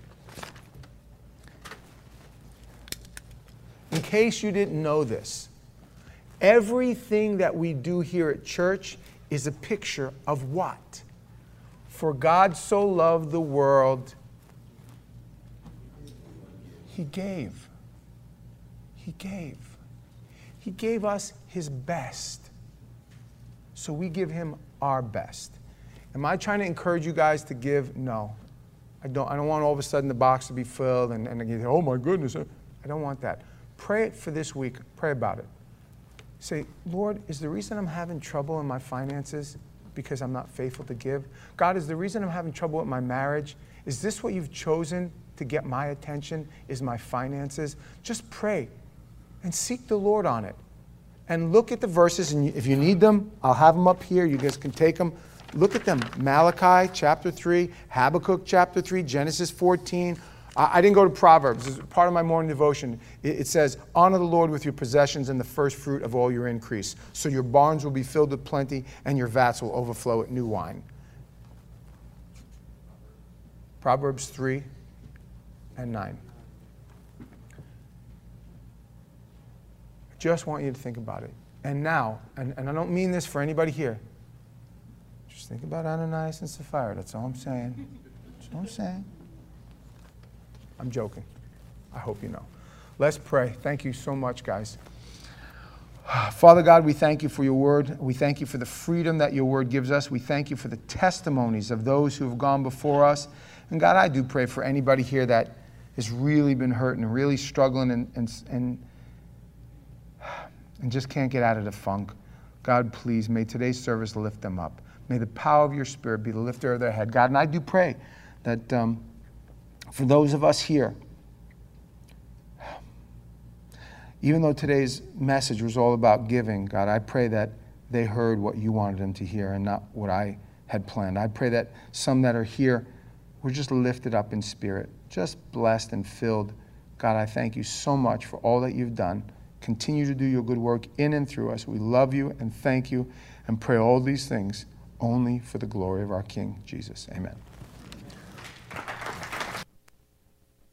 In case you didn't know this, everything that we do here at church is a picture of what? For God so loved the world, he gave. He gave. He gave us his best. So we give him our best. Am I trying to encourage you guys to give? No. I don't, I don't want all of a sudden the box to be filled and, and again, oh my goodness. I don't want that. Pray it for this week. Pray about it. Say, Lord, is the reason I'm having trouble in my finances because I'm not faithful to give? God, is the reason I'm having trouble with my marriage? Is this what you've chosen to get my attention? Is my finances? Just pray and seek the Lord on it. And look at the verses, and if you need them, I'll have them up here. You guys can take them. Look at them. Malachi chapter three, Habakkuk chapter three, Genesis fourteen. I didn't go to Proverbs. It's part of my morning devotion. It says, honor the Lord with your possessions and the first fruit of all your increase. So your barns will be filled with plenty, and your vats will overflow with new wine. Proverbs three and nine. Just want you to think about it. And now, and, and I don't mean this for anybody here, just think about Ananias and Sapphira. That's all I'm saying. That's all I'm saying. I'm joking. I hope you know. Let's pray. Thank you so much, guys. Father God, we thank you for your word. We thank you for the freedom that your word gives us. We thank you for the testimonies of those who have gone before us. And God, I do pray for anybody here that has really been hurt and really struggling and, and, and and just can't get out of the funk. God, please, may today's service lift them up. May the power of your Spirit be the lifter of their head. God, and I do pray that um, for those of us here, even though today's message was all about giving, God, I pray that they heard what you wanted them to hear and not what I had planned. I pray that some that are here were just lifted up in spirit, just blessed and filled. God, I thank you so much for all that you've done. Continue to do your good work in and through us. We love you and thank you and pray all these things only for the glory of our King, Jesus. Amen.